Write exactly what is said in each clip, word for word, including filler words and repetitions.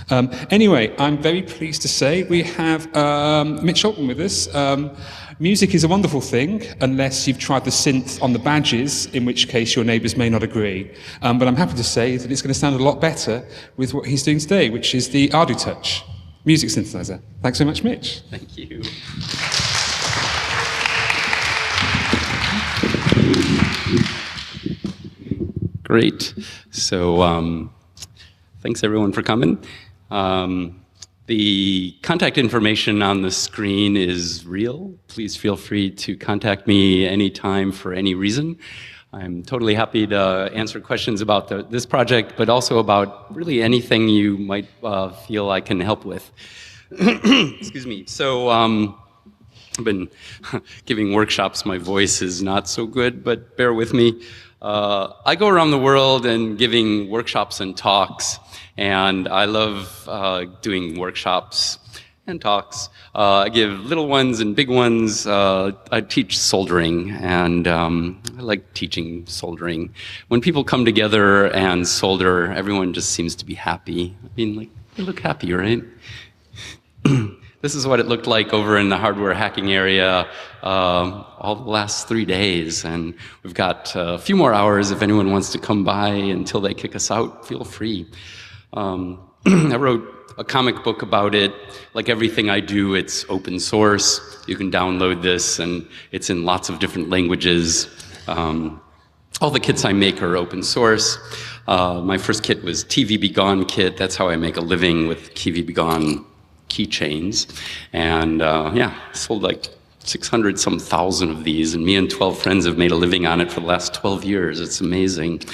Um, anyway, I'm very pleased to say we have um, Mitch Altman with us. Um, music is a wonderful thing, unless you've tried the synth on the badges, in which case your neighbours may not agree. Um, but I'm happy to say that it's going to sound a lot better with what he's doing today, which is the Ardu Touch music synthesizer. Thanks so much, Mitch. Thank you. Great. So um, thanks everyone for coming. Um, the contact information on the screen is real. Please feel free to contact me anytime for any reason. I'm totally happy to answer questions about the, this project, but also about really anything you might uh, feel I can help with. Excuse me. So um, I've been giving workshops. My voice is not so good, but bear with me. Uh, I go around the world and giving workshops and talks, and I love uh, doing workshops and talks. Uh, I give little ones and big ones. Uh, I teach soldering, and um, I like teaching soldering. When people come together and solder, everyone just seems to be happy. I mean, like, they look happy, right? This is what it looked like over in the hardware hacking area um, all the last three days. And we've got a few more hours. If anyone wants to come by until they kick us out, feel free. Um, I wrote a comic book about it. Like everything I do, it's open source. You can download this, and it's in lots of different languages. Um, all the kits I make are open source. Uh, my first kit was T V Be Gone kit. That's how I make a living with T V Be Gone keychains, and uh, yeah, sold like six hundred some thousand of these, and me and twelve friends have made a living on it for the last twelve years. It's amazing.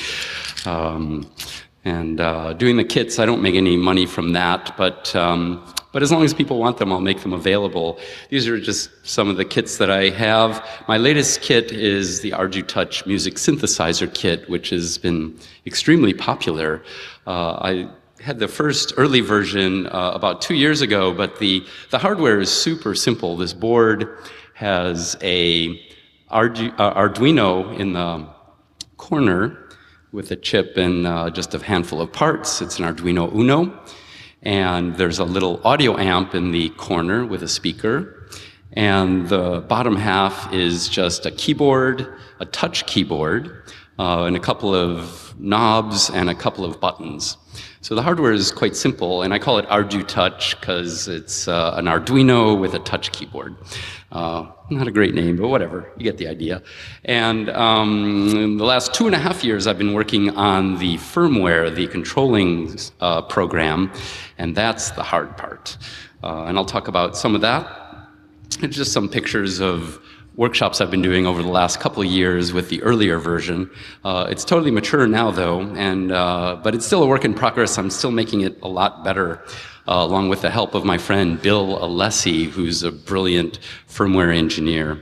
Um, and uh, doing the kits, I don't make any money from that, but um, but as long as people want them, I'll make them available. These are just some of the kits that I have. My latest kit is the Ardu Touch Music Synthesizer Kit, which has been extremely popular. Uh, I had the first early version uh, about two years ago, but the, the hardware is super simple. This board has a Ardu uh, Arduino in the corner with a chip and uh, just a handful of parts. It's an Arduino Uno. And there's a little audio amp in the corner with a speaker. And the bottom half is just a keyboard, a touch keyboard, uh, and a couple of knobs and a couple of buttons. So the hardware is quite simple, and I call it Ardu Touch because it's uh, an Arduino with a touch keyboard. Uh, not a great name, but whatever, you get the idea. And um, in the last two and a half years, I've been working on the firmware, the controlling uh, program, and that's the hard part. Uh, and I'll talk about some of that. It's just some pictures of workshops I've been doing over the last couple of years with the earlier version. Uh, it's totally mature now, though, and uh, but it's still a work in progress. I'm still making it a lot better, uh, along with the help of my friend Bill Alessi, who's a brilliant firmware engineer.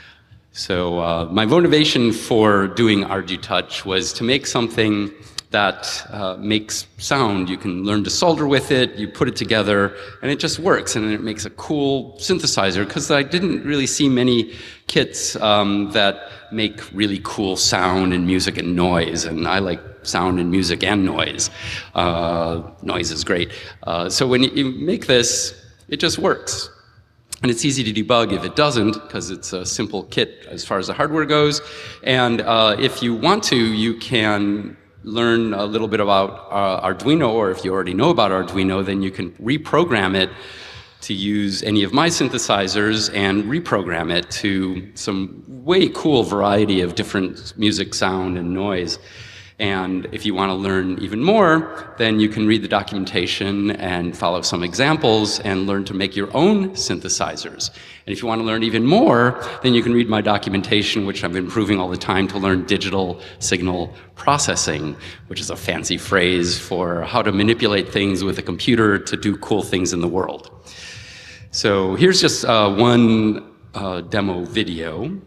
So uh, my motivation for doing Ardu Touch was to make something that uh, makes sound. You can learn to solder with it, you put it together, and it just works, and it makes a cool synthesizer, because I didn't really see many kits um, that make really cool sound and music and noise, and I like sound and music and noise. Uh, noise is great. Uh, so when you make this, it just works. And it's easy to debug if it doesn't, because it's a simple kit as far as the hardware goes. And uh, if you want to, you can learn a little bit about uh, Arduino, or if you already know about Arduino, then you can reprogram it to use any of my synthesizers and reprogram it to some way cool variety of different music, sound, and noise. And if you want to learn even more, then you can read the documentation and follow some examples and learn to make your own synthesizers. And if you want to learn even more, then you can read my documentation, which I'm improving all the time, to learn digital signal processing, which is a fancy phrase for how to manipulate things with a computer to do cool things in the world. So here's just uh, one uh, demo video.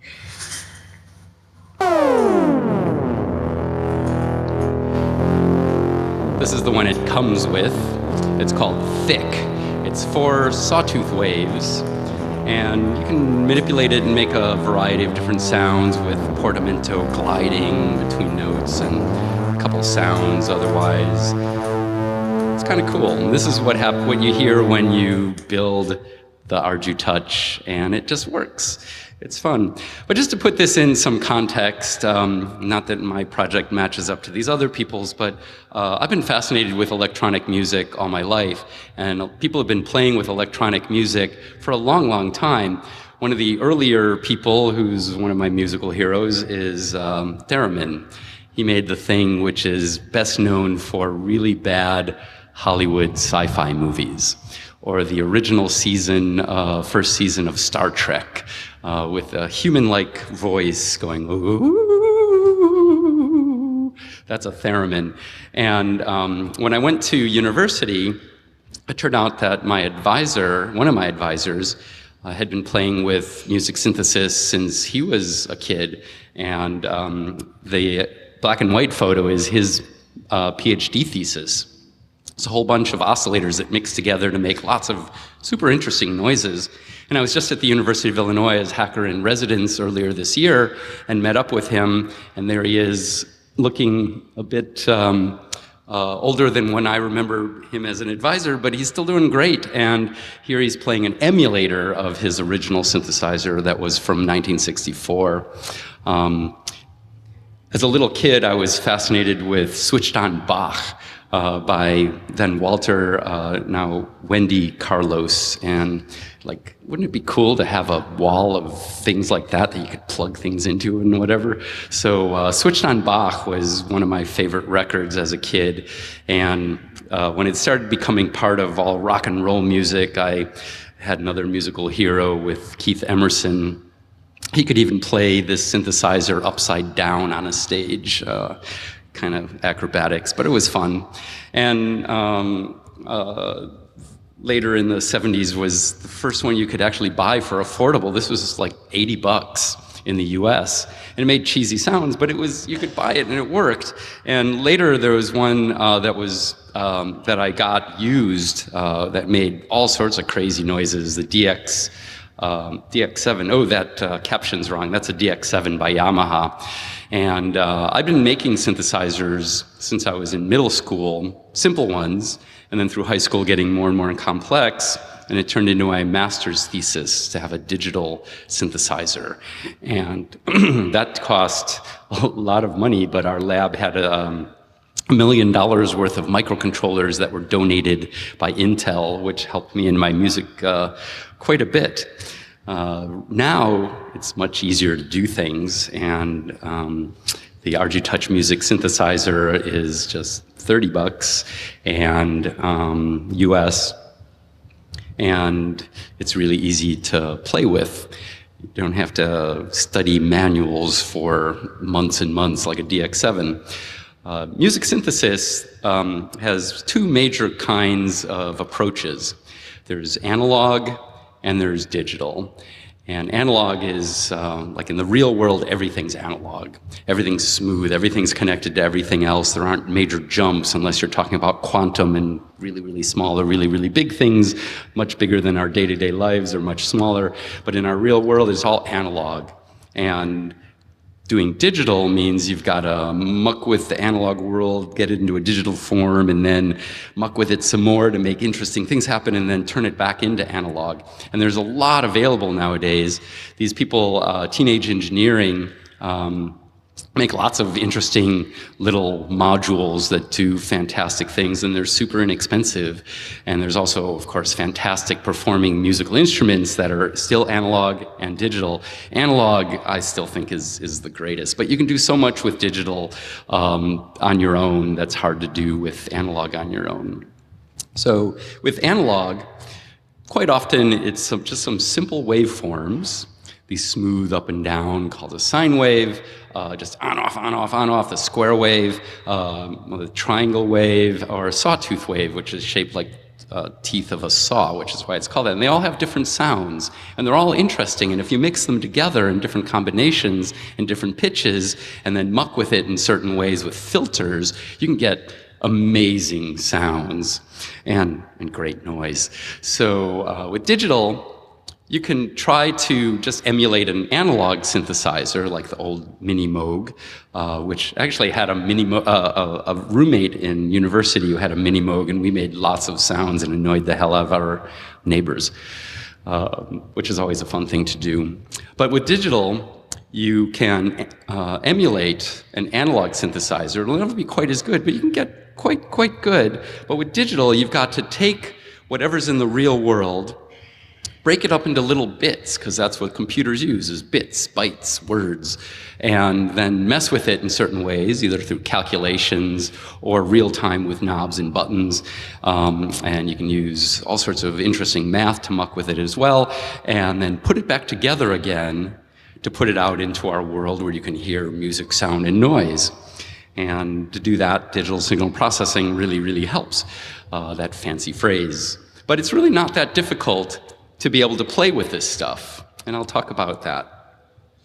This is the one it comes with. It's called Thick. It's four sawtooth waves, and you can manipulate it and make a variety of different sounds with portamento gliding between notes and a couple sounds otherwise. It's it's kind of cool. And this is what hap- what you hear when you build the ArduTouch, and it just works. It's fun. But just to put this in some context, um, not that my project matches up to these other people's, but uh, I've been fascinated with electronic music all my life, and people have been playing with electronic music for a long, long time. One of the earlier people, who's one of my musical heroes, is um, Theremin. He made the thing which is best known for really bad Hollywood sci-fi movies, or the original season, uh, first season of Star Trek, uh, with a human-like voice going, ooh. That's a theremin. And um, when I went to university, it turned out that my advisor, one of my advisors, uh, had been playing with music synthesis since he was a kid, and um, the black and white photo is his uh, PhD thesis. It's a whole bunch of oscillators that mix together to make lots of super interesting noises. And I was just at the University of Illinois as hacker in residence earlier this year and met up with him, and there he is looking a bit um, uh, older than when I remember him as an advisor, but he's still doing great. And here he's playing an emulator of his original synthesizer that was from nineteen sixty-four. Um, as a little kid, I was fascinated with Switched On Bach, Uh, by then Walter, uh, now Wendy Carlos. And like, wouldn't it be cool to have a wall of things like that that you could plug things into and whatever? So uh, Switched On Bach was one of my favorite records as a kid. And uh, when it started becoming part of all rock and roll music, I had another musical hero with Keith Emerson. He could even play this synthesizer upside down on a stage. Uh, kind of acrobatics, but it was fun. And um, uh, later in the seventies was the first one you could actually buy for affordable. This was like eighty bucks in the U S, and it made cheesy sounds, but it was, you could buy it and it worked. And later there was one uh, that was um, that I got used uh, that made all sorts of crazy noises. The D X um, D X seven. Oh, that uh, caption's wrong. That's a D X seven by Yamaha. And uh, I've been making synthesizers since I was in middle school, simple ones, and then through high school getting more and more complex, and it turned into my master's thesis to have a digital synthesizer. And that cost a lot of money, but our lab had a, um, a million dollars worth of microcontrollers that were donated by Intel, which helped me in my music uh, quite a bit. Uh, now it's much easier to do things, and um, the ArduTouch Music synthesizer is just thirty bucks, and um, U S, and it's really easy to play with. You don't have to study manuals for months and months like a D X seven. Uh, music synthesis um, has two major kinds of approaches. There's analog and there's digital. And analog is, uh, like in the real world, everything's analog. Everything's smooth, everything's connected to everything else. There aren't major jumps unless you're talking about quantum and really, really small or really, really big things, much bigger than our day-to-day lives or much smaller. But in our real world, it's all analog. And doing digital means you've got to muck with the analog world, get it into a digital form, and then muck with it some more to make interesting things happen, and then turn it back into analog. And there's a lot available nowadays. These people, uh, teenage engineering, um, make lots of interesting little modules that do fantastic things, and they're super inexpensive. And there's also, of course, fantastic performing musical instruments that are still analog and digital. Analog, I still think, is, is the greatest, but you can do so much with digital um, on your own that's hard to do with analog on your own. So with analog, quite often it's some, just some simple waveforms, these smooth up and down called a sine wave, uh, just on, off, on, off, on, off, the square wave, um, the triangle wave, or a sawtooth wave, which is shaped like uh, teeth of a saw, which is why it's called that. And they all have different sounds, and they're all interesting. And if you mix them together in different combinations and different pitches, and then muck with it in certain ways with filters, you can get amazing sounds and, and great noise. So uh, with digital, you can try to just emulate an analog synthesizer like the old Mini Moog, uh, which actually had a mini Mo- uh, a, a roommate in university who had a Mini Moog, and we made lots of sounds and annoyed the hell out of our neighbors, uh, which is always a fun thing to do. But with digital, you can uh, emulate an analog synthesizer. It'll never be quite as good, but you can get quite, quite good. But with digital, you've got to take whatever's in the real world, break it up into little bits, because that's what computers use, is bits, bytes, words, and then mess with it in certain ways, either through calculations or real time with knobs and buttons. Um, and you can use all sorts of interesting math to muck with it as well, and then put it back together again to put it out into our world where you can hear music, sound, and noise. And to do that, digital signal processing really, really helps, uh, that fancy phrase. But it's really not that difficult to be able to play with this stuff, and I'll talk about that.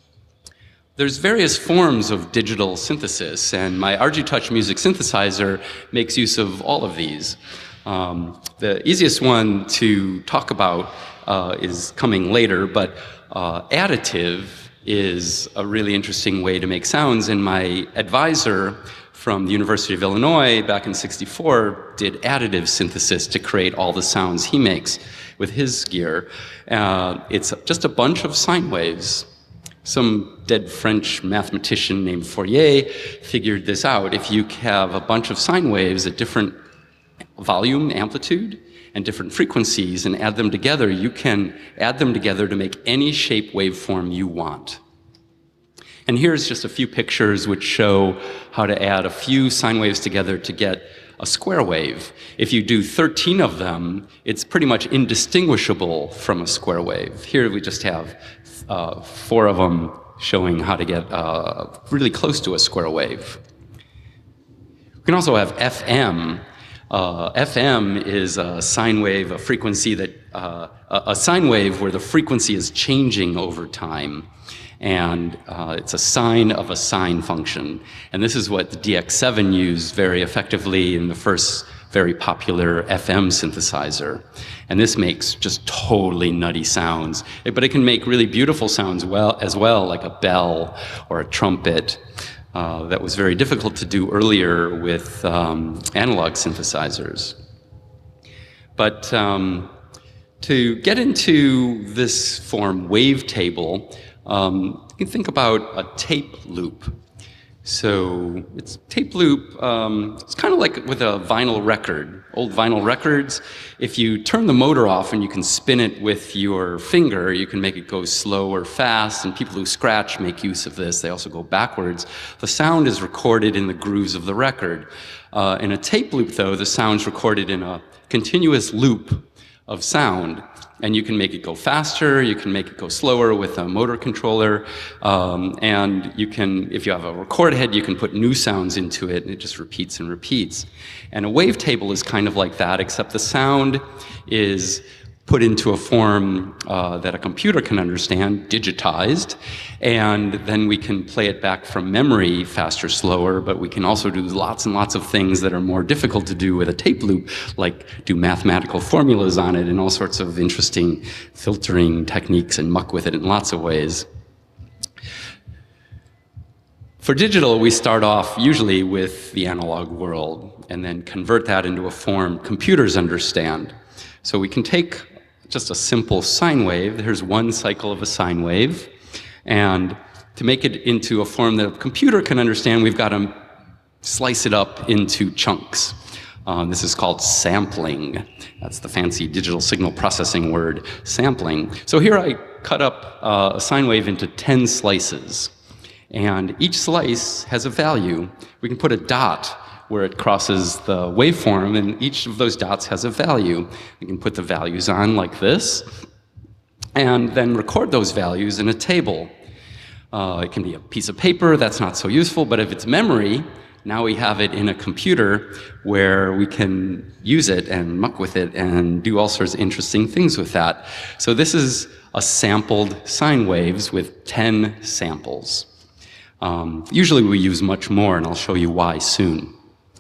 There's various forms of digital synthesis, and my Arduino music synthesizer makes use of all of these. Um, the easiest one to talk about uh, is coming later, but uh, additive is a really interesting way to make sounds, and my advisor from the University of Illinois back in sixty-four did additive synthesis to create all the sounds he makes with his gear. Uh, it's just a bunch of sine waves. Some dead French mathematician named Fourier figured this out. If you have a bunch of sine waves at different volume, amplitude, and different frequencies and add them together, you can add them together to make any shape waveform you want. And here's just a few pictures which show how to add a few sine waves together to get a square wave. If you do thirteen of them, it's pretty much indistinguishable from a square wave. Here we just have uh, four of them showing how to get uh, really close to a square wave. We can also have F M. Uh, F M is a sine wave, a frequency that, uh, a, a sine wave where the frequency is changing over time. And uh, it's a sine of a sine function. And this is what the D X seven used very effectively in the first very popular F M synthesizer. And this makes just totally nutty sounds. But it can make really beautiful sounds well, as well, like a bell or a trumpet. Uh, that was very difficult to do earlier with um, analog synthesizers. But um, to get into this form, wavetable, um, you can think about a tape loop. So it's tape loop, um, it's kind of like with a vinyl record, old vinyl records. If you turn the motor off and you can spin it with your finger, you can make it go slow or fast, and people who scratch make use of this. They also go backwards. The sound is recorded in the grooves of the record. Uh, in a tape loop, though, the sound's recorded in a continuous loop of sound. And you can make it go faster, you can make it go slower with a motor controller, um, and you can, if you have a record head, you can put new sounds into it, and it just repeats and repeats. And a wavetable is kind of like that, except the sound is put into a form uh, that a computer can understand, digitized, and then we can play it back from memory faster, slower, but we can also do lots and lots of things that are more difficult to do with a tape loop, like do mathematical formulas on it and all sorts of interesting filtering techniques and muck with it in lots of ways. For digital, we start off usually with the analog world and then convert that into a form computers understand. So we can take just a simple sine wave. Here's one cycle of a sine wave. And to make it into a form that a computer can understand, we've got to slice it up into chunks. Um, this is called sampling. That's the fancy digital signal processing word, sampling. So here I cut up uh, a sine wave into ten slices. And each slice has a value. We can put a dot where it crosses the waveform, and each of those dots has a value. We can put the values on like this, and then record those values in a table. Uh, it can be a piece of paper, that's not so useful, but if it's memory, now we have it in a computer where we can use it and muck with it and do all sorts of interesting things with that. So this is a sampled sine waves with ten samples. Um, usually we use much more, and I'll show you why soon.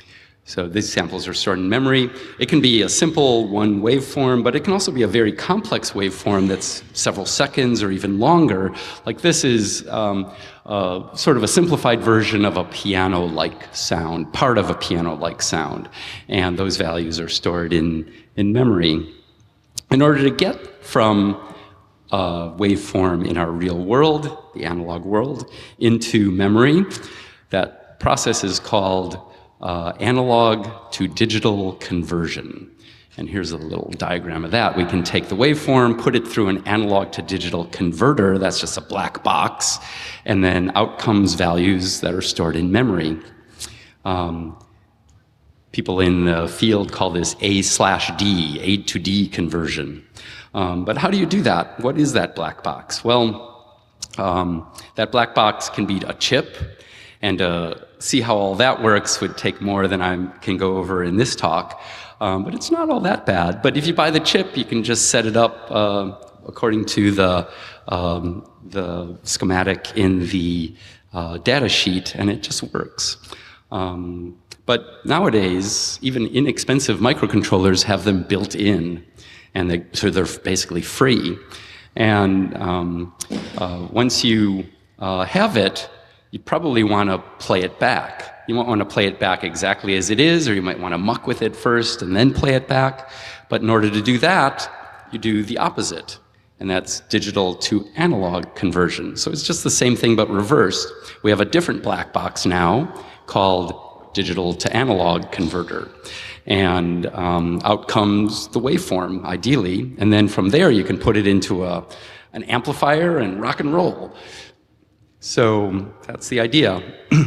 So these samples are stored in memory. It can be a simple one waveform, but it can also be a very complex waveform that's several seconds or even longer. Like this is um, uh, sort of a simplified version of a piano-like sound, part of a piano-like sound. And those values are stored in, in memory. In order to get from a waveform in our real world, the analog world, into memory, that process is called Uh, analog to digital conversion. And here's a little diagram of that. We can take the waveform, put it through an analog to digital converter, that's just a black box, and then out comes values that are stored in memory. Um, people in the field call this A slash D, A to D conversion. Um, but how do you do that? What is that black box? Well, um, that black box can be a chip, and uh, see how all that works would take more than I can go over in this talk. Um, but it's not all that bad. But if you buy the chip, you can just set it up uh, according to the, um, the schematic in the uh, data sheet, and it just works. Um, but nowadays, even inexpensive microcontrollers have them built in, and they, so they're basically free. And um, uh, once you uh, have it, you probably want to play it back. You won't want to play it back exactly as it is, or you might want to muck with it first and then play it back. But in order to do that, you do the opposite, and that's digital to analog conversion. So it's just the same thing but reversed. We have a different black box now called digital to analog converter. And um, out comes the waveform, ideally, and then from there you can put it into a, an amplifier and rock and roll. So that's the idea.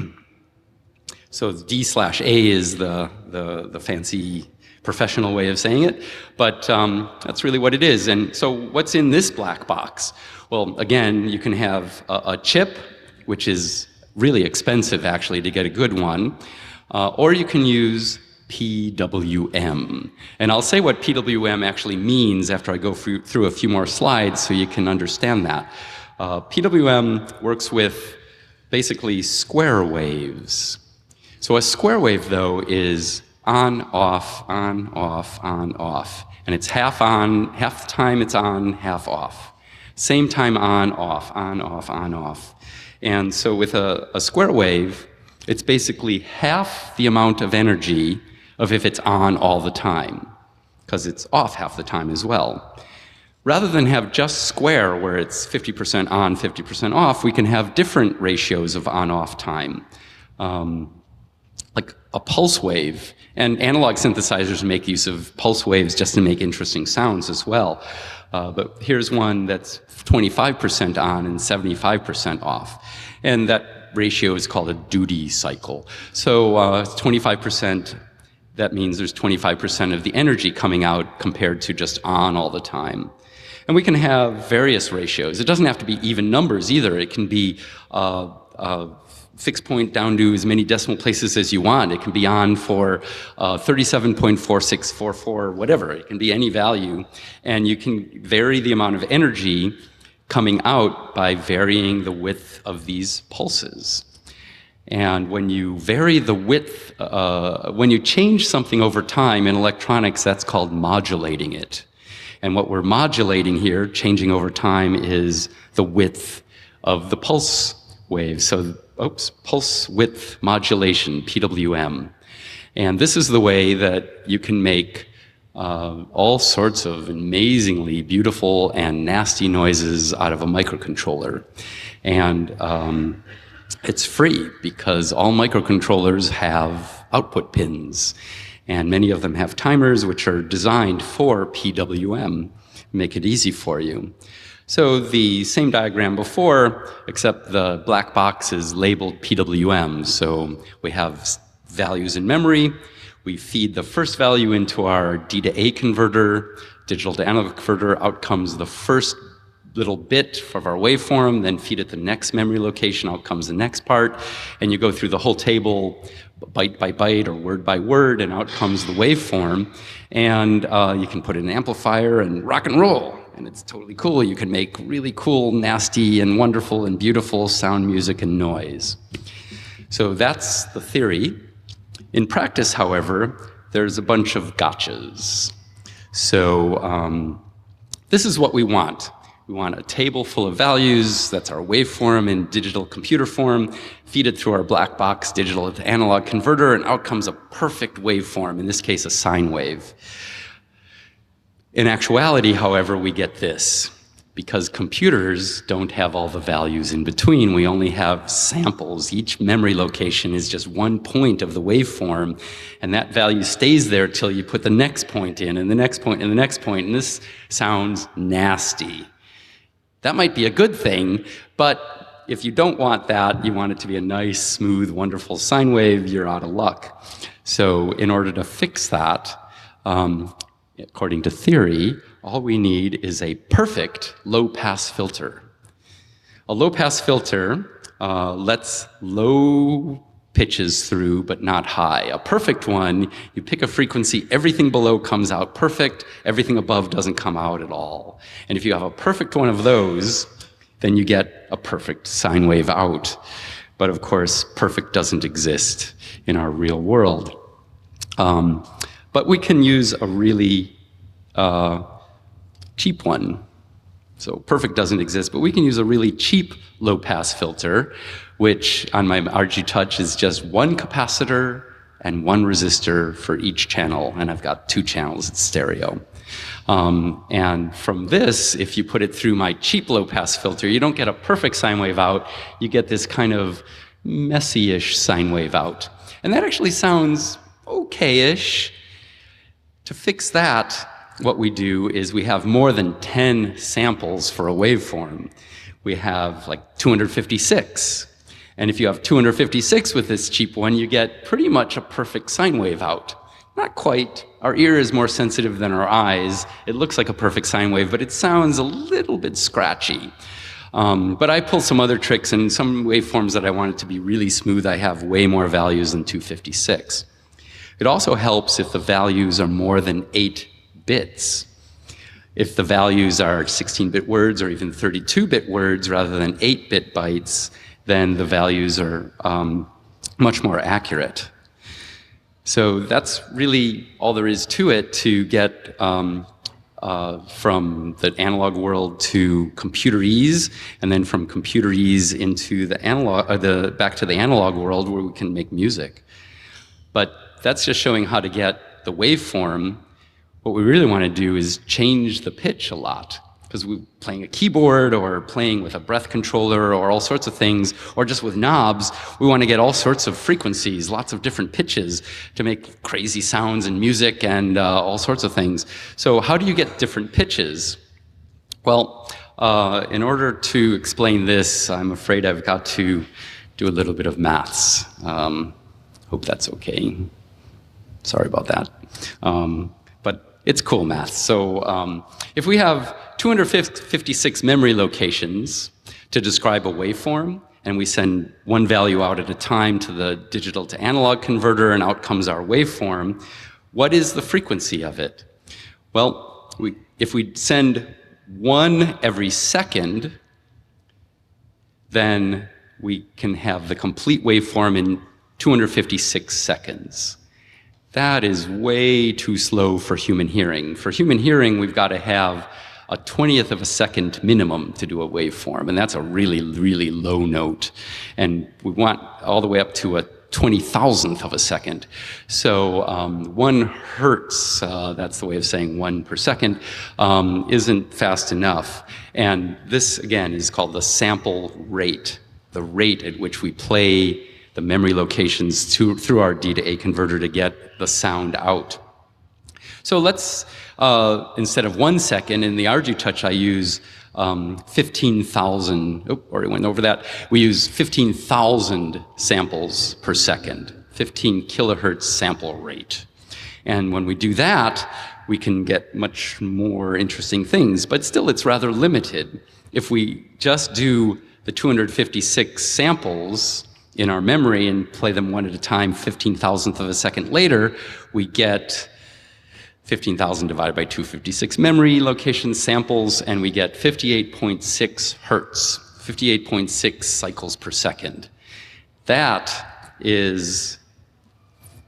So D slash A is the, the, the fancy professional way of saying it, but um, that's really what it is. And so what's in this black box? Well, again, you can have a, a chip, which is really expensive actually to get a good one, uh, or you can use P W M. And I'll say what P W M actually means after I go through, through a few more slides so you can understand that. Uh, P W M works with basically square waves. So a square wave, though, is on, off, on, off, on, off. And it's half on, half the time it's on, half off. Same time on, off, on, off, on, off. And so with a, a square wave, it's basically half the amount of energy of if it's on all the time, because it's off half the time as well. Rather than have just square, where it's fifty percent on, fifty percent off, we can have different ratios of on-off time. Um, like a pulse wave, and analog synthesizers make use of pulse waves just to make interesting sounds as well. Uh, but here's one that's twenty-five percent on and seventy-five percent off. And that ratio is called a duty cycle. So uh, twenty-five percent, that means there's twenty-five percent of the energy coming out compared to just on all the time. And we can have various ratios. It doesn't have to be even numbers either. It can be uh, uh, fixed point down to as many decimal places as you want. It can be on for uh, thirty-seven point four six four four, whatever. It can be any value. And you can vary the amount of energy coming out by varying the width of these pulses. And when you vary the width, uh, when you change something over time in electronics, that's called modulating it. And what we're modulating here, changing over time, is the width of the pulse wave. So, oops, pulse width modulation, P W M. And this is the way that you can make uh, all sorts of amazingly beautiful and nasty noises out of a microcontroller. And um, it's free because all microcontrollers have output pins. And many of them have timers which are designed for P W M, make it easy for you. So the same diagram before, except the black box is labeled P W M. So we have values in memory. We feed the first value into our D to A converter, digital to analog converter. Out comes the first little bit of our waveform, then feed it the next memory location, out comes the next part, and you go through the whole table byte by byte or word by word, and out comes the waveform. And uh, you can put in an amplifier and rock and roll, and it's totally cool. You can make really cool, nasty, and wonderful and beautiful sound, music, and noise. So that's the theory. In practice, however, there's a bunch of gotchas. So um, this is what we want. We want a table full of values, that's our waveform in digital computer form, feed it through our black box digital to analog converter, and out comes a perfect waveform, in this case a sine wave. In actuality, however, we get this. Because computers don't have all the values in between, we only have samples. Each memory location is just one point of the waveform, and that value stays there till you put the next point in, and the next point, and the next point, and this sounds nasty. That might be a good thing, but if you don't want that, you want it to be a nice, smooth, wonderful sine wave, you're out of luck. So in order to fix that, um, according to theory, all we need is a perfect low-pass filter. A low-pass filter uh, lets low pitches through, but not high. A perfect one, you pick a frequency, everything below comes out perfect, everything above doesn't come out at all. And if you have a perfect one of those, then you get a perfect sine wave out. But of course, perfect doesn't exist in our real world. Um, but we can use a really uh, cheap one. So perfect doesn't exist, but we can use a really cheap low-pass filter, which on my R G Touch is just one capacitor and one resistor for each channel, and I've got two channels, it's stereo. Um, and from this, if you put it through my cheap low-pass filter, you don't get a perfect sine wave out, you get this kind of messy-ish sine wave out. And that actually sounds okay-ish. To fix that, what we do is we have more than ten samples for a waveform. We have like two hundred fifty-six. And if you have two hundred fifty-six with this cheap one, you get pretty much a perfect sine wave out. Not quite. Our ear is more sensitive than our eyes. It looks like a perfect sine wave, but it sounds a little bit scratchy. Um, but I pull some other tricks, and some waveforms that I want it to be really smooth, I have way more values than two fifty-six. It also helps if the values are more than eight bits. If the values are sixteen-bit words or even thirty-two-bit words rather than eight-bit bytes, then the values are um, much more accurate. So that's really all there is to it to get um, uh, from the analog world to computerese, and then from computerese into the analog, uh, the back to the analog world where we can make music. But that's just showing how to get the waveform. What we really want to do is change the pitch a lot, because we're playing a keyboard or playing with a breath controller or all sorts of things, or just with knobs, we want to get all sorts of frequencies, lots of different pitches to make crazy sounds and music and uh, all sorts of things. So how do you get different pitches? Well, uh, in order to explain this, I'm afraid I've got to do a little bit of maths. Um, hope that's okay. Sorry about that. Um, but it's cool math. So um, if we have two hundred fifty-six memory locations to describe a waveform, and we send one value out at a time to the digital to analog converter, and out comes our waveform, what is the frequency of it? Well, we, if we send one every second, then we can have the complete waveform in two hundred fifty-six seconds. That is way too slow for human hearing. For human hearing, we've got to have a twentieth of a second minimum to do a waveform, and that's a really, really low note. And we want all the way up to a twenty thousandth of a second. So um, one hertz, uh, that's the way of saying one per second, um, isn't fast enough. And this, again, is called the sample rate, the rate at which we play the memory locations to, through our D to A converter to get the sound out. So let's, uh, instead of one second, in the R G Touch I use um, fifteen thousand, oh, already went over that. We use fifteen thousand samples per second, fifteen kilohertz sample rate. And when we do that, we can get much more interesting things, but still it's rather limited. If we just do the two hundred fifty-six samples in our memory and play them one at a time, fifteen thousandth of a second later, we get fifteen thousand divided by two hundred fifty-six memory location samples, and we get fifty-eight point six hertz, fifty-eight point six cycles per second. That is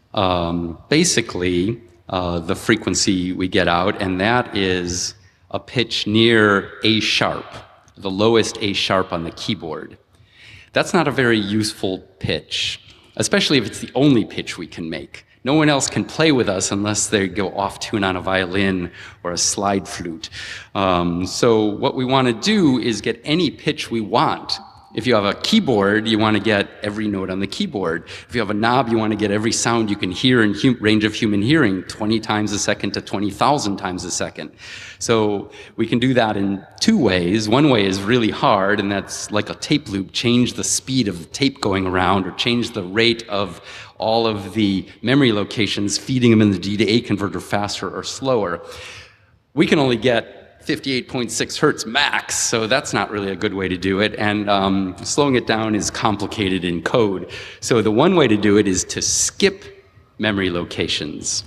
um, basically uh, the frequency we get out, and that is a pitch near A sharp, the lowest A sharp on the keyboard. That's not a very useful pitch, especially if it's the only pitch we can make. No one else can play with us unless they go off tune on a violin or a slide flute. Um, so what we want to do is get any pitch we want. If you have a keyboard, you want to get every note on the keyboard. If you have a knob, you want to get every sound you can hear in hum- range of human hearing, twenty times a second to twenty thousand times a second. So we can do that in two ways. One way is really hard, and that's like a tape loop. Change the speed of the tape going around, or change the rate of all of the memory locations, feeding them in the D to A converter faster or slower. We can only get fifty-eight point six hertz max, so that's not really a good way to do it, and um, slowing it down is complicated in code. So the one way to do it is to skip memory locations.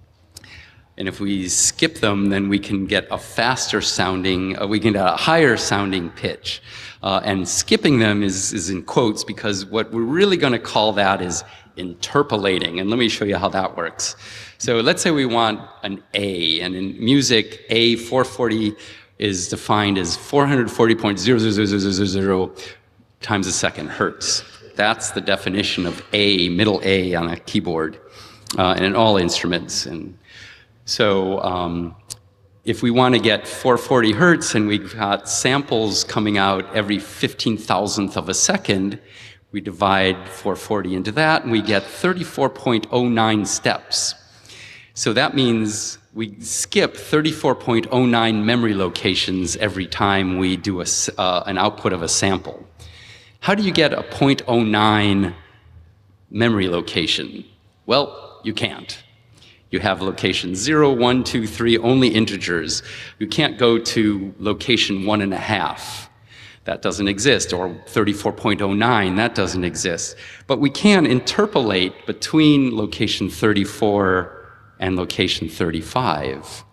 And if we skip them, then we can get a faster sounding, uh, we can get a higher sounding pitch. Uh, and skipping them is, is in quotes, because what we're really going to call that is interpolating. And let me show you how that works. So let's say we want an A, and in music, A four forty is defined as four hundred forty point zero zero zero zero zero times a second hertz. That's the definition of A, middle A on a keyboard, uh, and in all instruments. And so um, if we want to get four hundred forty hertz and we've got samples coming out every fifteen thousandth of a second, we divide four hundred forty into that and we get thirty-four point zero nine steps. So that means we skip thirty-four point zero nine memory locations every time we do a, uh, an output of a sample. How do you get a zero point zero nine memory location? Well, you can't. You have location zero, one, two, three, only integers. You can't go to location one and a half. That doesn't exist, or thirty-four point zero nine, that doesn't exist. But we can interpolate between location thirty-four and location thirty-five.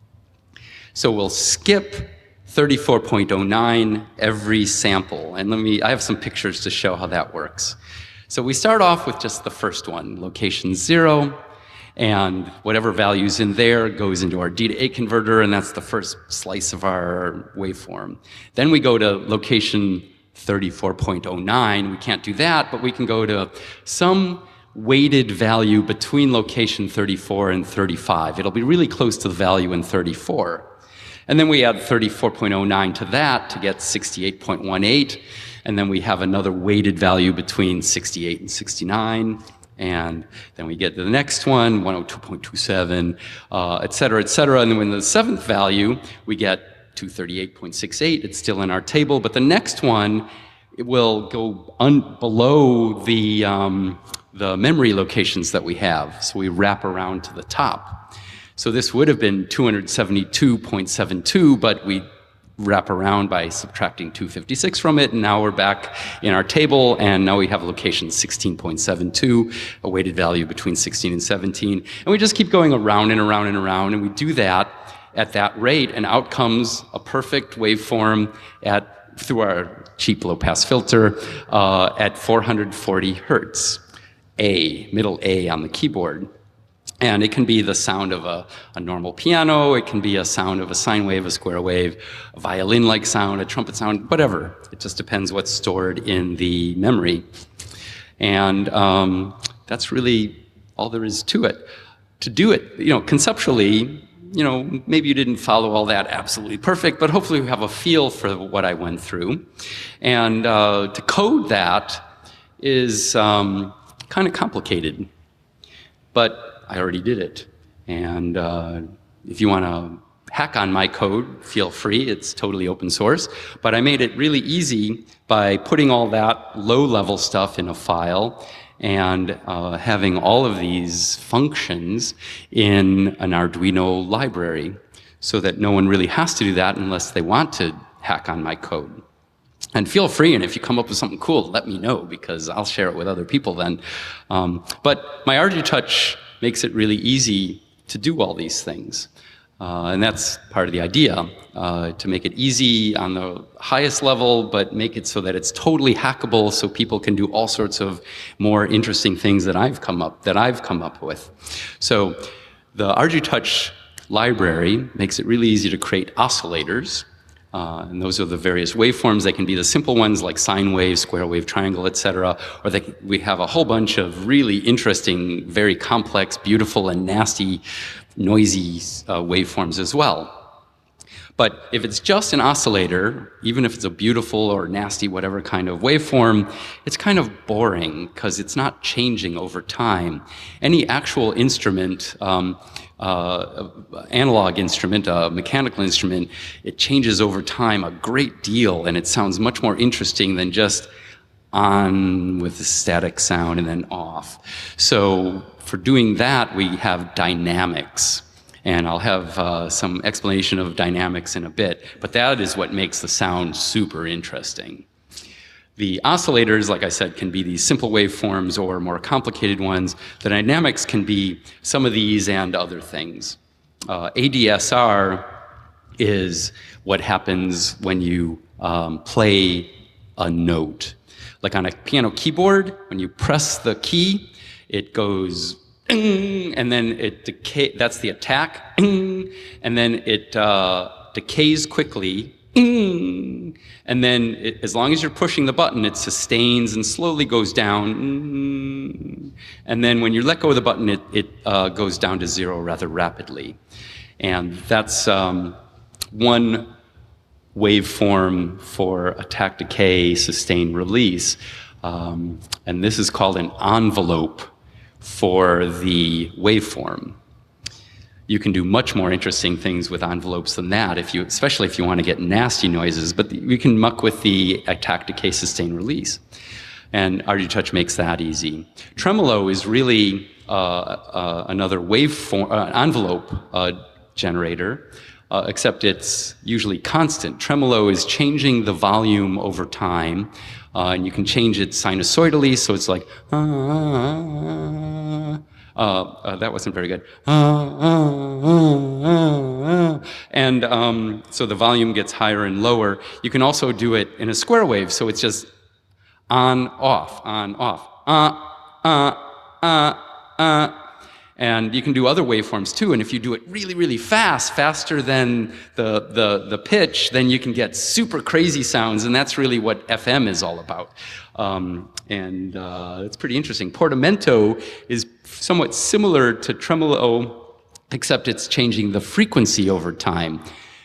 So we'll skip thirty-four point zero nine every sample. And let me, I have some pictures to show how that works. So we start off with just the first one, location zero, and whatever value's in there goes into our D to A converter, and that's the first slice of our waveform. Then we go to location thirty-four point zero nine. We can't do that, but we can go to some weighted value between location thirty-four and thirty-five. It'll be really close to the value in thirty-four. And then we add thirty-four point zero nine to that to get sixty-eight point one eight. And then we have another weighted value between sixty-eight and sixty-nine. And then we get to the next one, one oh two point two seven, uh, et cetera, et cetera. And then when the seventh value, we get two thirty-eight point six eight. It's still in our table. But the next one, it will go un- below the, um, the memory locations that we have. So we wrap around to the top. So this would have been two seventy-two point seven two, but we wrap around by subtracting two fifty-six from it, and now we're back in our table, and now we have location sixteen point seven two, a weighted value between sixteen and seventeen. And we just keep going around and around and around, and we do that at that rate, and out comes a perfect waveform at, through our cheap low-pass filter uh, at four hundred forty hertz. A, middle A on the keyboard. And it can be the sound of a, a normal piano, it can be a sound of a sine wave, a square wave, a violin-like sound, a trumpet sound, whatever. It just depends what's stored in the memory. And um, that's really all there is to it. To do it, you know, conceptually, you know, maybe you didn't follow all that absolutely perfect, but hopefully you have a feel for what I went through. And uh, to code that is um, kind of complicated, but I already did it. And uh, if you want to hack on my code, feel free. It's totally open source. But I made it really easy by putting all that low-level stuff in a file and uh, having all of these functions in an Arduino library so that no one really has to do that unless they want to hack on my code. And feel free, and if you come up with something cool, let me know, because I'll share it with other people then. Um, but my ArduTouch makes it really easy to do all these things. Uh, and that's part of the idea, uh, to make it easy on the highest level, but make it so that it's totally hackable so people can do all sorts of more interesting things that I've come up, that I've come up with. So the ArduTouch library makes it really easy to create oscillators. Uh, and those are the various waveforms. They can be the simple ones like sine wave, square wave, triangle, et cetera. Or they can, we have a whole bunch of really interesting, very complex, beautiful, and nasty, noisy uh, waveforms as well. But if it's just an oscillator, even if it's a beautiful or nasty, whatever kind of waveform, it's kind of boring because it's not changing over time. Any actual instrument, um, uh, analog instrument, a mechanical instrument, it changes over time a great deal, and it sounds much more interesting than just on with the static sound and then off. So for doing that, we have dynamics. And I'll have uh, some explanation of dynamics in a bit, but that is what makes the sound super interesting. The oscillators, like I said, can be these simple waveforms or more complicated ones. The dynamics can be some of these and other things. Uh, A D S R is what happens when you um, play a note. Like on a piano keyboard, when you press the key, it goes and then it decay, that's the attack, and then it uh, decays quickly, and then it, as long as you're pushing the button, it sustains and slowly goes down, and then when you let go of the button, it, it uh, goes down to zero rather rapidly. And that's um, one waveform for attack, decay, sustain, release, um, and this is called an envelope for the waveform. You can do much more interesting things with envelopes than that, if you, especially if you want to get nasty noises, but we can muck with the attack, decay, sustain, release. And ArduTouch makes that easy. Tremolo is really uh, uh, another waveform, uh, envelope uh, generator, uh, except it's usually constant. Tremolo is changing the volume over time. Uh, and you can change it sinusoidally, so it's like, uh, uh, uh, that wasn't very good. Uh, uh, uh, uh, and um, so the volume gets higher and lower. You can also do it in a square wave, so it's just on, off, on, off, uh, uh, uh, uh. And you can do other waveforms too, and if you do it really, really fast, faster than the, the, the pitch, then you can get super crazy sounds, and that's really what F M is all about. Um, and uh, it's pretty interesting. Portamento is somewhat similar to tremolo, except it's changing the frequency over time.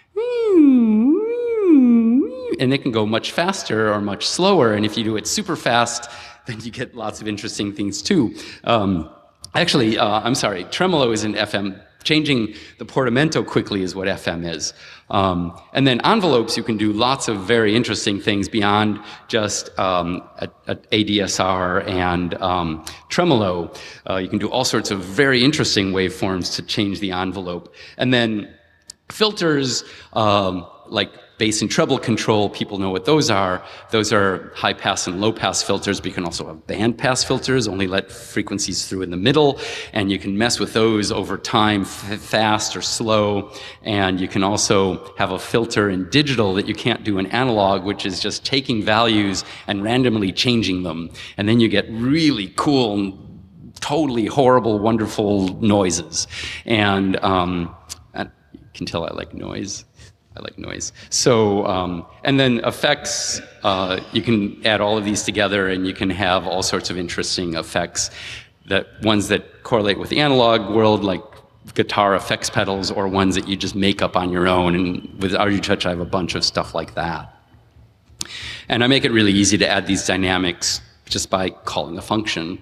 And it can go much faster or much slower, and if you do it super fast, then you get lots of interesting things too. Um, Actually, uh, I'm sorry, tremolo isn't F M. Changing the portamento quickly is what F M is. Um, and then envelopes, you can do lots of very interesting things beyond just um, a, a A D S R and um, tremolo. Uh, you can do all sorts of very interesting waveforms to change the envelope. And then filters, um, like bass and treble control, people know what those are. Those are high pass and low pass filters, but you can also have band pass filters, only let frequencies through in the middle, and you can mess with those over time, f fast or slow. And you can also have a filter in digital that you can't do in analog, which is just taking values and randomly changing them. And then you get really cool, totally horrible, wonderful noises. And um, I, you can tell I like noise. I like noise. So, um, and then effects, uh, you can add all of these together and you can have all sorts of interesting effects, that ones that correlate with the analog world, like guitar effects pedals, or ones that you just make up on your own. And with ArduTouch, I have a bunch of stuff like that. And I make it really easy to add these dynamics just by calling a function.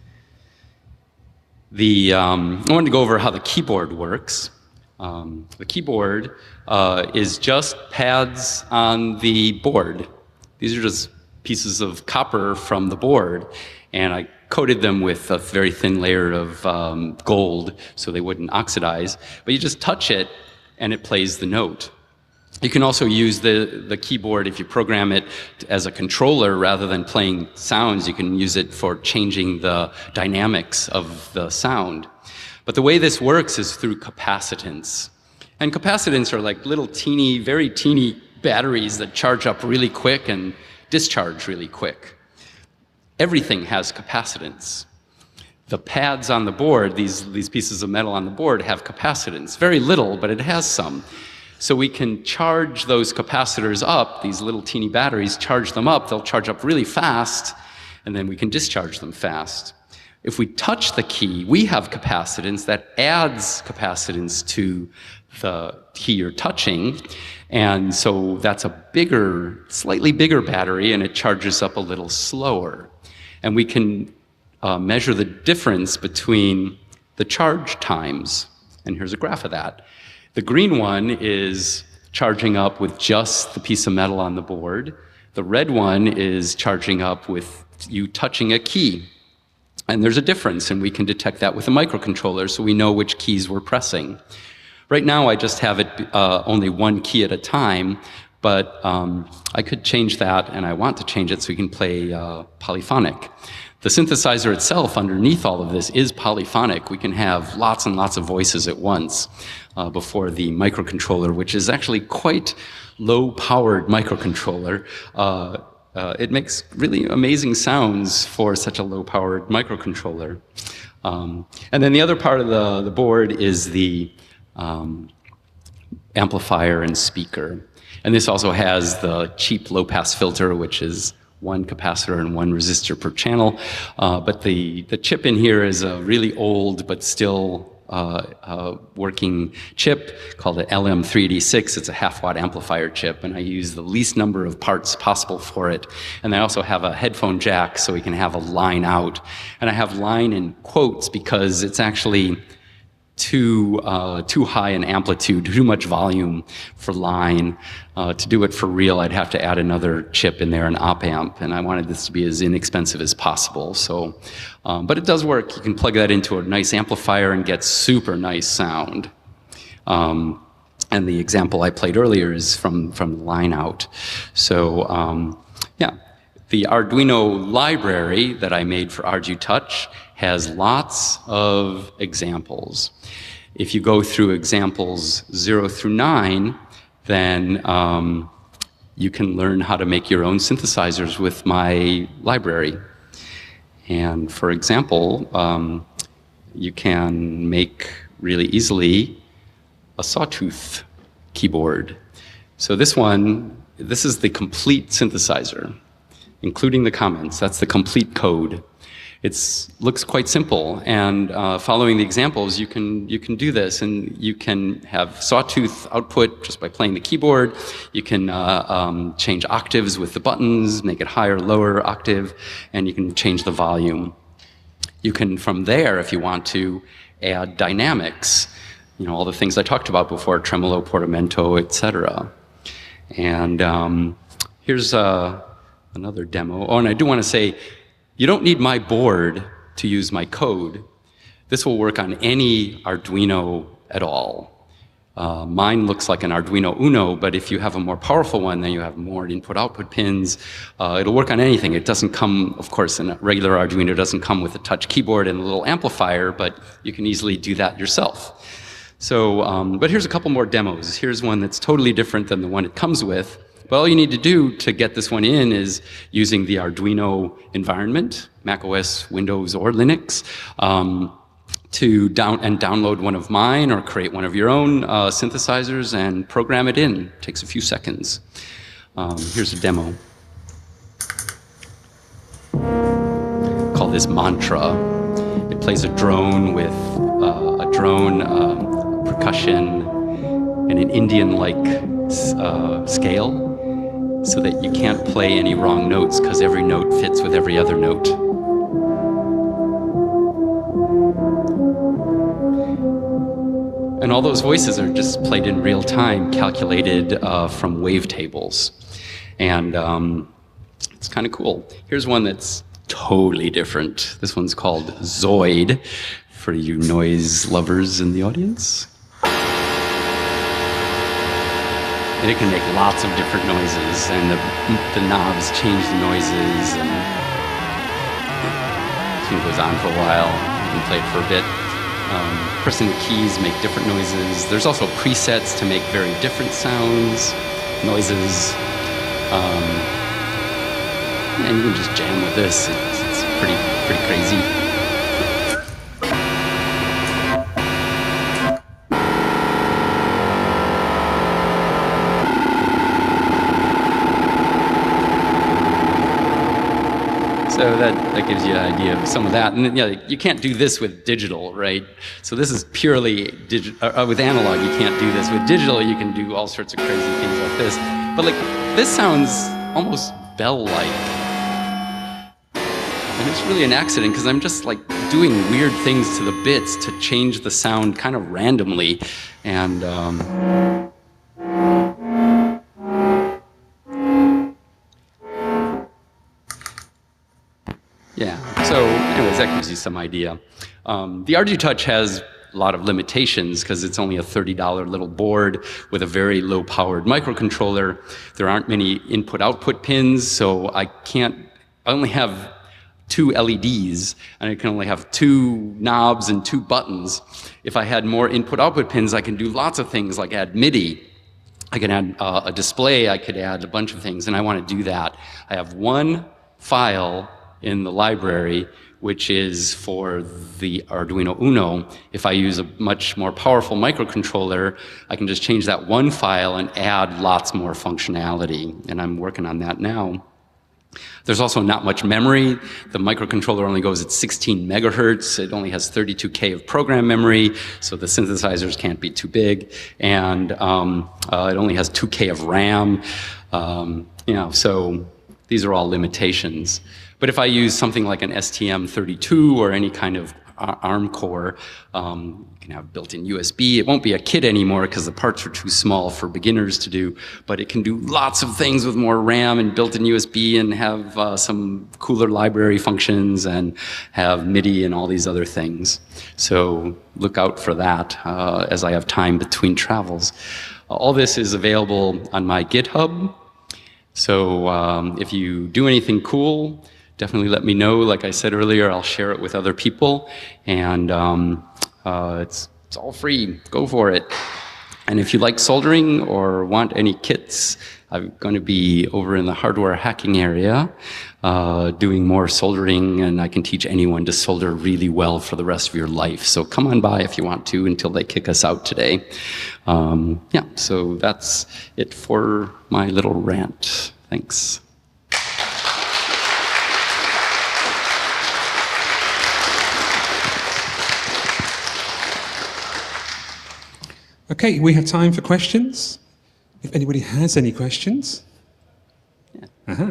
The, um, I wanted to go over how the keyboard works. Um, the keyboard uh, is just pads on the board. These are just pieces of copper from the board, and I coated them with a very thin layer of um, gold so they wouldn't oxidize. But you just touch it, and it plays the note. You can also use the, the keyboard, if you program it as a controller rather than playing sounds, you can use it for changing the dynamics of the sound. But the way this works is through capacitance. And capacitance are like little teeny, very teeny batteries that charge up really quick and discharge really quick. Everything has capacitance. The pads on the board, these, these pieces of metal on the board, have capacitance. Very little, but it has some. So we can charge those capacitors up, these little teeny batteries, charge them up, they'll charge up really fast, and then we can discharge them fast. If we touch the key, we have capacitance that adds capacitance to the key you're touching, and so that's a bigger, slightly bigger battery, and it charges up a little slower. And we can uh, measure the difference between the charge times, and here's a graph of that. The green one is charging up with just the piece of metal on the board. The red one is charging up with you touching a key. And there's a difference, and we can detect that with a microcontroller, so we know which keys we're pressing. Right now, I just have it uh, only one key at a time, but um, I could change that, and I want to change it so we can play uh, polyphonic. The synthesizer itself, underneath all of this, is polyphonic. We can have lots and lots of voices at once uh, before the microcontroller, which is actually quite low-powered microcontroller. Uh, Uh, it makes really amazing sounds for such a low-powered microcontroller. Um, and then the other part of the, the board is the um, amplifier and speaker. And this also has the cheap low-pass filter, which is one capacitor and one resistor per channel. Uh, but the, the chip in here is a really old but still Uh, uh, working chip called the L M three eighty-six. It's a half-watt amplifier chip, and I use the least number of parts possible for it. And I also have a headphone jack so we can have a line out. And I have line in quotes because it's actually too, uh, too high in amplitude, too much volume for line. Uh, to do it for real, I'd have to add another chip in there, an op amp, and I wanted this to be as inexpensive as possible. So, um, but it does work. You can plug that into a nice amplifier and get super nice sound. Um, and the example I played earlier is from, from the line out. So, um, yeah. The Arduino library that I made for ArduTouch has lots of examples. If you go through examples zero through nine, then um, you can learn how to make your own synthesizers with my library. And for example, um, you can make really easily a sawtooth keyboard. So this one, this is the complete synthesizer, including the comments. That's the complete code. It looks quite simple, and uh, following the examples, you can you can do this, and you can have sawtooth output just by playing the keyboard. You can uh, um, change octaves with the buttons, make it higher, lower octave, and you can change the volume. You can, from there, if you want to, add dynamics. You know, all the things I talked about before: tremolo, portamento, et cetera. And um, here's uh, another demo. Oh, and I do want to say, you don't need my board to use my code. This will work on any Arduino at all. Uh, mine looks like an Arduino Uno, but if you have a more powerful one, then you have more input-output pins. Uh, it'll work on anything. It doesn't come, of course, in a regular Arduino, it doesn't come with a touch keyboard and a little amplifier, but you can easily do that yourself. So, um, but here's a couple more demos. Here's one that's totally different than the one it comes with. But all you need to do to get this one in is using the Arduino environment, macOS, Windows, or Linux, um, to down and download one of mine or create one of your own uh, synthesizers and program it in. It takes a few seconds. Um, here's a demo. Call this Mantra. It plays a drone with uh, a drone um, percussion and an Indian-like uh, scale, so that you can't play any wrong notes because every note fits with every other note. And all those voices are just played in real time, calculated uh, from wavetables. And um, it's kind of cool. Here's one that's totally different. This one's called Zoid, for you noise lovers in the audience. And it can make lots of different noises, and the, the knobs change the noises, and it goes on for a while. You can play it for a bit. Um, pressing the keys make different noises. There's also presets to make very different sounds, noises. Um, and you can just jam with this. It's, it's pretty, pretty crazy. So that, that gives you an idea of some of that. And yeah, you can't do this with digital, right? So this is purely digital. Uh, with analog, you can't do this. With digital, you can do all sorts of crazy things like this. But like, this sounds almost bell-like. And it's really an accident, because I'm just like doing weird things to the bits to change the sound kind of randomly. And um, yeah, so anyways, that gives you some idea. Um, the ArduTouch has a lot of limitations because it's only a thirty dollar little board with a very low-powered microcontroller. There aren't many input-output pins, so I can't, I only have two L E Ds, and I can only have two knobs and two buttons. If I had more input-output pins, I can do lots of things like add MIDI. I can add uh, a display, I could add a bunch of things, and I want to do that. I have one file in the library, which is for the Arduino Uno. If I use a much more powerful microcontroller, I can just change that one file and add lots more functionality, and I'm working on that now. There's also not much memory. The microcontroller only goes at sixteen megahertz. It only has thirty-two K of program memory, so the synthesizers can't be too big. And um, uh, it only has two K of RAM. Um, you know, so these are all limitations. But if I use something like an S T M thirty-two or any kind of ARM core, um, you can have built-in U S B. It won't be a kit anymore because the parts are too small for beginners to do, but it can do lots of things with more RAM and built-in U S B and have uh, some cooler library functions and have MIDI and all these other things. So look out for that uh, as I have time between travels. All this is available on my GitHub. So um, if you do anything cool, definitely let me know. Like I said earlier, I'll share it with other people, and um, uh, it's, it's all free. Go for it. And if you like soldering or want any kits, I'm going to be over in the hardware hacking area uh, doing more soldering, and I can teach anyone to solder really well for the rest of your life. So come on by if you want to until they kick us out today. Um, yeah, so that's it for my little rant. Thanks. Okay, we have time for questions. If anybody has any questions. Yeah. Uh-huh.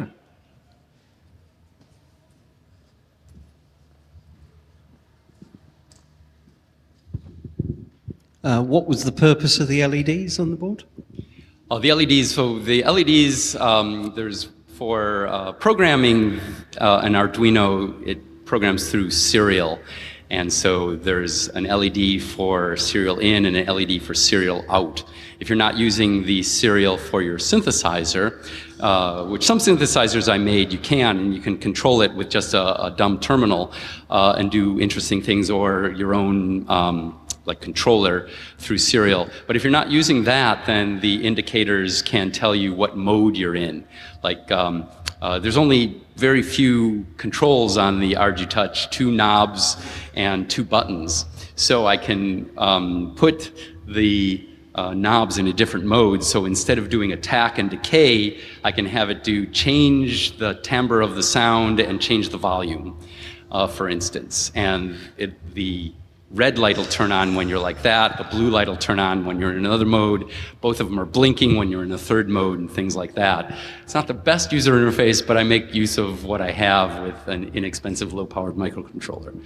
Uh, what was the purpose of the L E Ds on the board? Oh, the L E Ds, so the L E Ds, um, there's for uh, programming uh, an Arduino, it programs through serial. And so there's an L E D for serial in and an L E D for serial out. If you're not using the serial for your synthesizer, uh, which some synthesizers I made, you can, and you can control it with just a, a dumb terminal uh, and do interesting things, or your own um, like controller through serial. But if you're not using that, then the indicators can tell you what mode you're in. Like um, uh, there's only very few controls on the ArduTouch, two knobs and two buttons. So I can um, put the uh, knobs in a different mode. So instead of doing attack and decay, I can have it do change the timbre of the sound and change the volume, uh, for instance. And it, the red light will turn on when you're like that, the blue light will turn on when you're in another mode. Both of them are blinking when you're in a third mode and things like that. It's not the best user interface, but I make use of what I have with an inexpensive, low-powered microcontroller.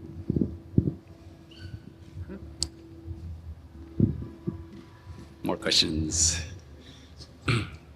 More questions?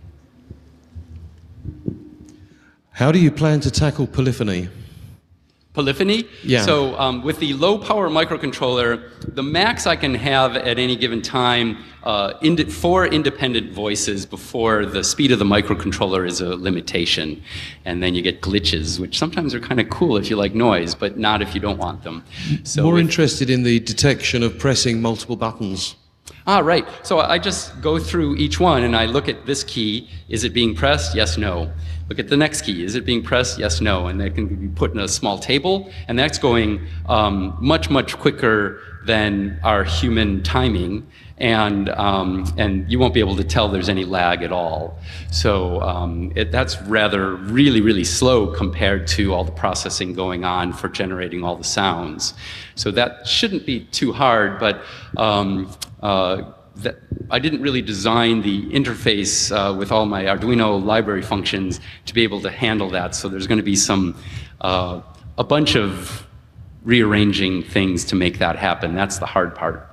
How do you plan to tackle polyphony? Polyphony? Yeah. So um, with the low power microcontroller, the max I can have at any given time, uh, ind four independent voices before the speed of the microcontroller is a limitation. And then you get glitches, which sometimes are kind of cool if you like noise, but not if you don't want them. So More if- interested in the detection of pressing multiple buttons. Ah, right. So I just go through each one and I look at this key. Is it being pressed? Yes, no. Look at the next key. Is it being pressed? Yes, no. And that can be put in a small table. And that's going um, much, much quicker than our human timing. And, um, and you won't be able to tell there's any lag at all. So um, it, that's rather really, really slow compared to all the processing going on for generating all the sounds. So that shouldn't be too hard, but um, uh, that I didn't really design the interface uh, with all my Arduino library functions to be able to handle that. So there's going to be some, uh, a bunch of rearranging things to make that happen. That's the hard part.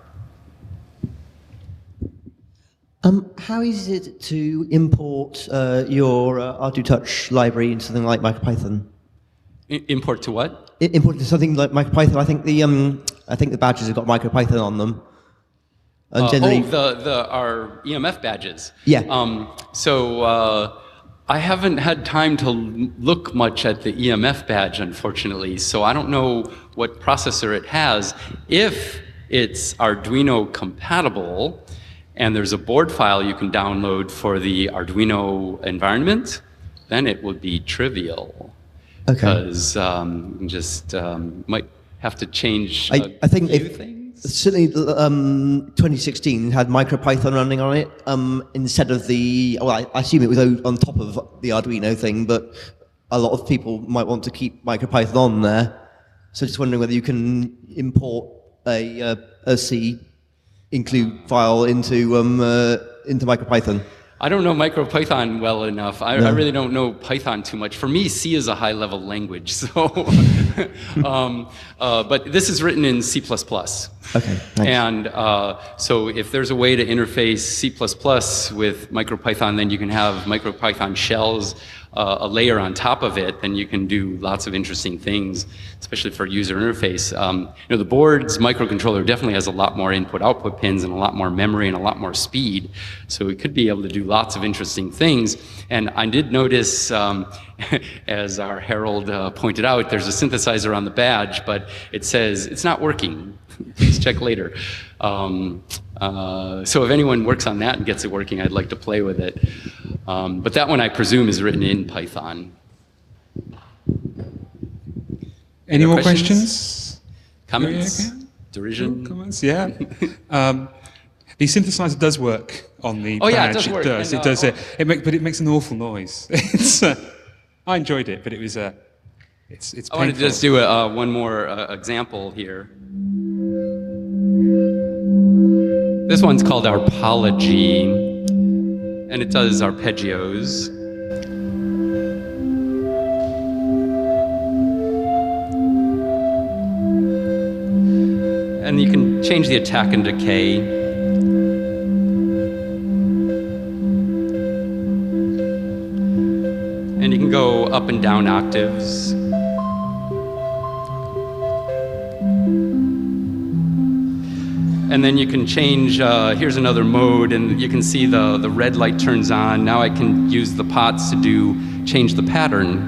Um, how easy is it to import uh, your uh, ArduTouch library into something like MicroPython? I import to what? I import to something like MicroPython. I think the um, I think the badges have got MicroPython on them. And Uh, generally, oh, the, the, our E M F badges. Yeah. Um, so uh, I haven't had time to l- look much at the E M F badge, unfortunately, so I don't know what processor it has. If it's Arduino compatible, and there's a board file you can download for the Arduino environment, then it would be trivial. Okay. Because um, just um, might have to change I, a I think few if, things. certainly um, twenty sixteen had MicroPython running on it um, instead of the. Well, I, I assume it was o- on top of the Arduino thing, but a lot of people might want to keep MicroPython on there. So just wondering whether you can import a, uh, a C include file into um, uh, into MicroPython. I don't know MicroPython well enough. I, No. I really don't know Python too much. For me, C is a high-level language. So, um, uh, but this is written in C plus plus. Okay, thanks. And uh, so if there's a way to interface C plus plus with MicroPython, then you can have MicroPython shells, uh, a layer on top of it, then you can do lots of interesting things, especially for user interface. Um, you know, the board's microcontroller definitely has a lot more input-output pins and a lot more memory and a lot more speed. So we could be able to do lots of interesting things. And I did notice, um, as our Herald uh, pointed out, there's a synthesizer on the badge, but it says it's not working. Please check later. Um, uh, so if anyone works on that and gets it working, I'd like to play with it. Um, but that one, I presume, is written in Python. Any Other more questions? questions? Comments? Yeah, okay. Derision? Comments? Yeah. um, the synthesizer does work on the Oh, yeah, it badge. does work. It does. And, It does. uh, Uh, it make, but it makes an awful noise. it's. Uh, I enjoyed it, but it was. Uh, it's. It's. I wanted to painful. just do a, uh, one more uh, example here. This one's called Arpology, and it does arpeggios. And you can change the attack and decay. And you can go up and down octaves. And then you can change, uh, here's another mode, and you can see the, the red light turns on. Now I can use the pots to do, change the pattern.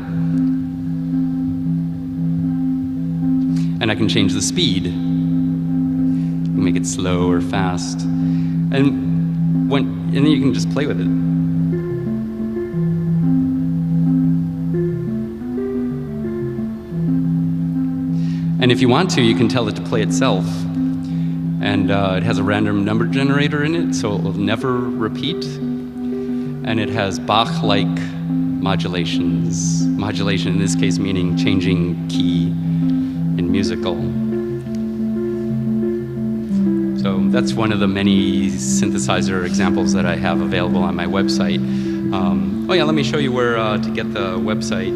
And I can change the speed. Make it slow or fast. And when, and then you can just play with it. And if you want to, you can tell it to play itself. And uh, it has a random number generator in it, so it will never repeat. And it has Bach-like modulations. Modulation in this case meaning changing key in musical. So that's one of the many synthesizer examples that I have available on my website. Um, oh yeah, let me show you where uh, to get the website.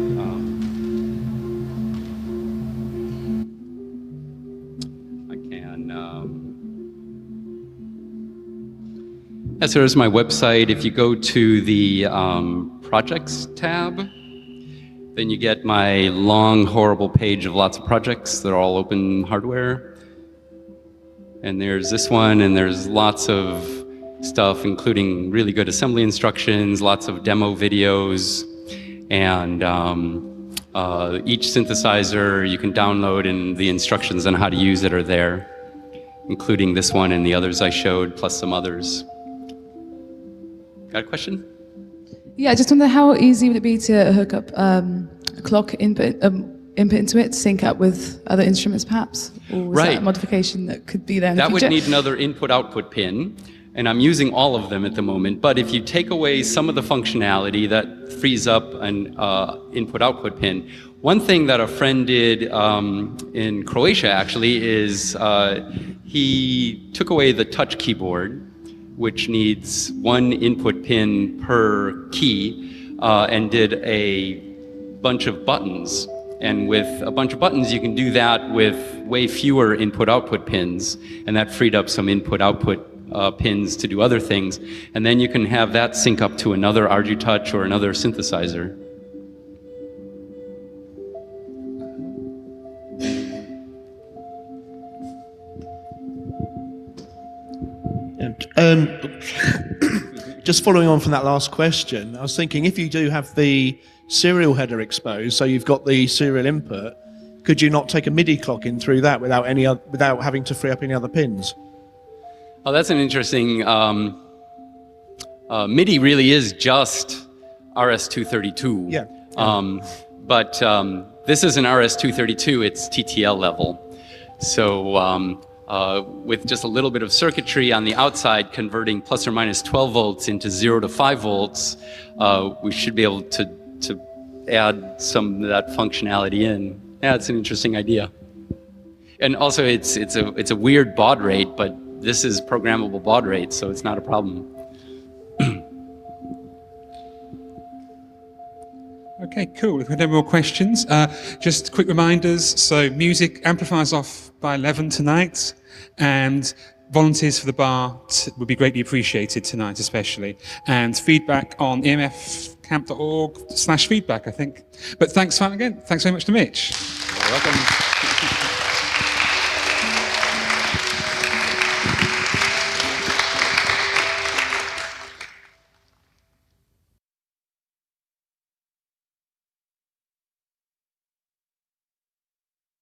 Yes, here's my website. If you go to the um, projects tab, Then you get my long, horrible page of lots of projects that are all open hardware. And there's this one, and there's lots of stuff, including really good assembly instructions, lots of demo videos, and um, uh, each synthesizer you can download, and the instructions on how to use it are there, including this one and the others I showed, plus some others. Got a question? Yeah, I just wonder how easy would it be to hook up um, a clock input um, input into it to sync up with other instruments, perhaps? Or was Right. that a modification that could be there in That the would future? need another input-output pin, and I'm using all of them at the moment. But if you take away some of the functionality, that frees up an uh, input-output pin. One thing that a friend did um, in Croatia, actually, is uh, he took away the touch keyboard, which needs one input pin per key, uh, and did a bunch of buttons. And with a bunch of buttons, you can do that with way fewer input-output pins, and that freed up some input-output uh, pins to do other things. And then you can have that sync up to another ArduTouch or another synthesizer. Um, just following on from that last question, I was thinking if you do have the serial header exposed, so you've got the serial input, could you not take a MIDI clock in through that without any oth- without having to free up any other pins? Oh, that's an interesting. Um, uh, MIDI really is just R S two thirty-two. Yeah. Um, but um, this is an R S two thirty-two. It's T T L level. So um, uh, with just a little bit of circuitry on the outside, converting plus or minus twelve volts into zero to five volts, uh, we should be able to to add some of that functionality in. Yeah, it's an interesting idea. And also, it's it's a it's a weird baud rate, but this is programmable baud rate, so it's not a problem. Okay, cool. If we have no more questions, uh, just quick reminders. So music amplifiers off by eleven tonight, and volunteers for the bar t- would be greatly appreciated tonight, especially. And feedback on e m f camp dot org slash feedback, I think. But thanks again. Thanks very much to Mitch. You're welcome.